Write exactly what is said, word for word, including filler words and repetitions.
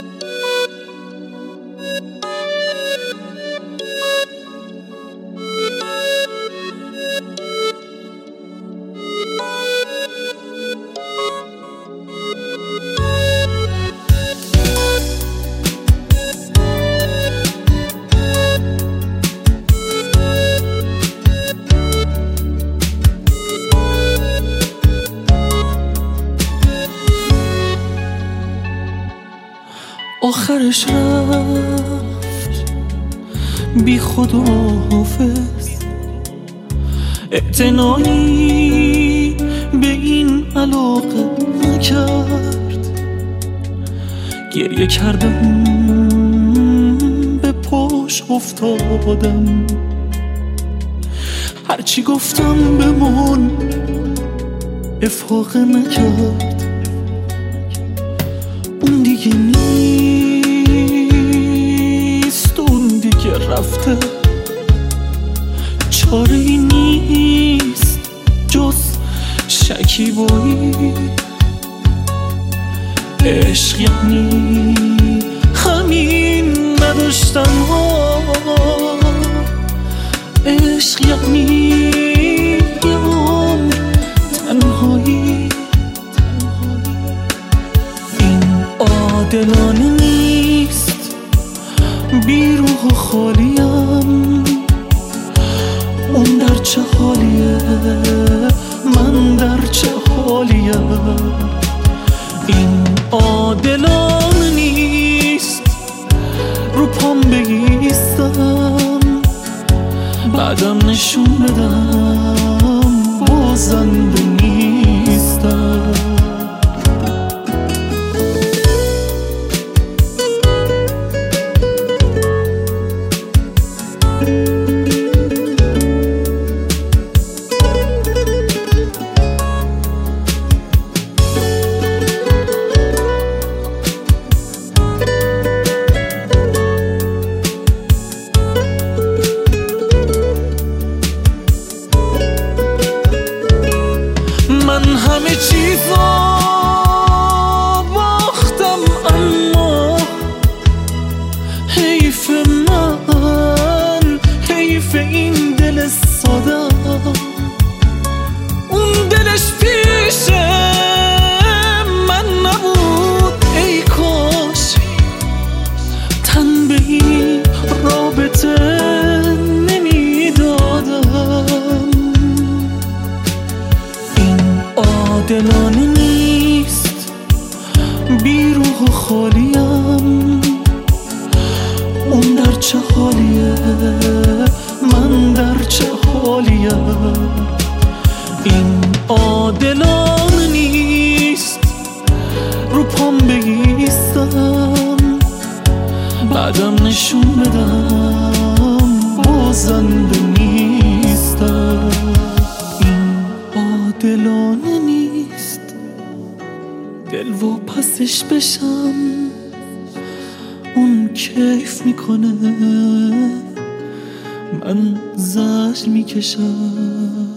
آخرش رفت بی خود و حافظ، اعتنایی به این علاقه نکرد. گریه کردم به پاش افتادم، هرچی گفتم بمون افاقه نکرد. اون دیگه نیست، اون دیگه رفته، چاره ای نیست جز شکیبایی. عشق یعنی همین نداشتن ها، عشق یعنی یه عمر تنهایی. این عادلانه نیست، بی روح و خالیم. اون در چه حالیه، من در چه حالیم. این عادلانه نیست، رو پام بایستم بعدم نشون بدم بازنده نیستم. من همه چیزا باختم، اما حیف من، حیف این دل ساده. اون دلش پیش من نبود، ای کاش تن به این رابطه نمیدادم. عادلانه نیست، بی روح و خالیم. اون در چه حالیه، من در چه حالیم. این عادلانه نیست، رو پام بایستم بعدم نشون بدم بازنده نیستم. عادلانه نیست، دل و پسش بشم. اون کیف میکنه، من زجر میکشم.